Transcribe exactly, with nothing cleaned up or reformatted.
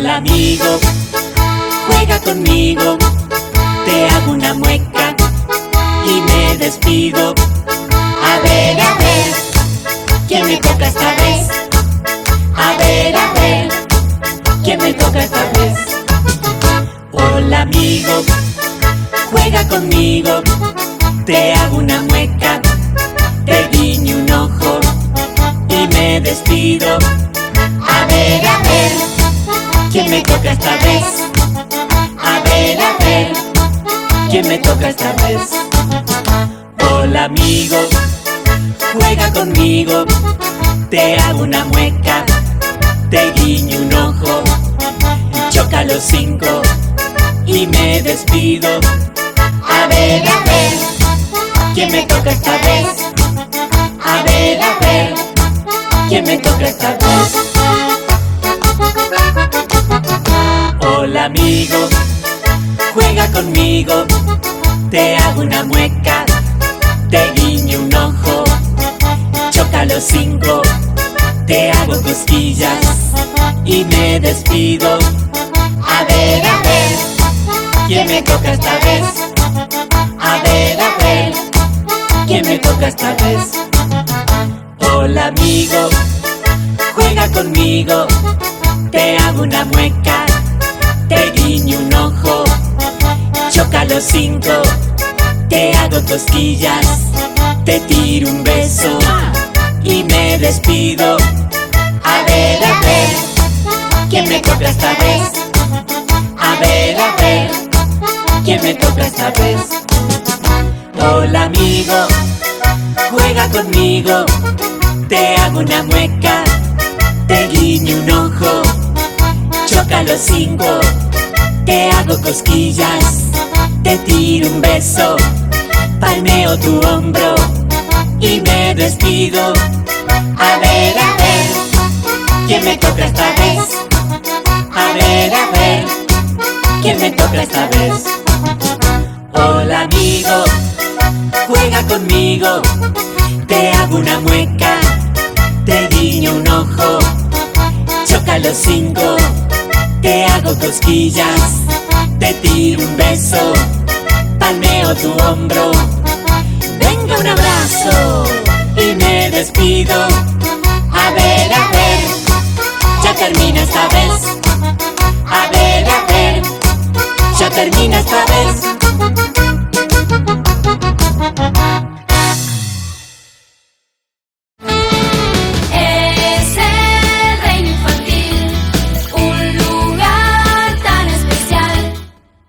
Hola amigo, juega conmigo, te hago una mueca y me despido. A ver, a ver, ¿quién me toca esta vez? A ver, a ver, ¿quién me toca esta vez? Hola amigo, juega conmigo, te hago una mueca, te guiño un ojo y me despido. A ver, a ver, ¿quién me toca esta vez? A ver, a ver, ¿quién me toca esta vez? Hola amigo, juega conmigo, te hago una mueca, te guiño un ojo, choca los cinco y me despido. A ver, a ver, ¿quién me toca esta vez? A ver, a ver, ¿quién me toca esta vez? Hola amigo, juega conmigo, te hago una mueca, te guiño un ojo, choca los cinco, te hago cosquillas y me despido. A ver, a ver, ¿quién me toca esta vez? A ver, a ver, ¿quién me toca esta vez? Hola amigo, juega conmigo, te hago una mueca, te guiño un ojo, choca los cinco, te hago cosquillas, te tiro un beso y me despido. A ver, a ver, ¿quién me toca esta vez? A ver, a ver, ¿quién me toca esta vez? Hola amigo, juega conmigo, te hago una mueca, te guiño un ojo, choca los cinco, te hago cosquillas, te tiro un beso, palmeo tu hombro y me despido. A ver, a ver, ¿quién me toca esta vez? A ver, a ver, ¿quién me toca esta vez? Hola amigo, juega conmigo, te hago una mueca, te guiño un ojo, choca los cinco, te hago cosquillas, te tiro un beso, palmeo tu hombro, venga un abrazo y me despido.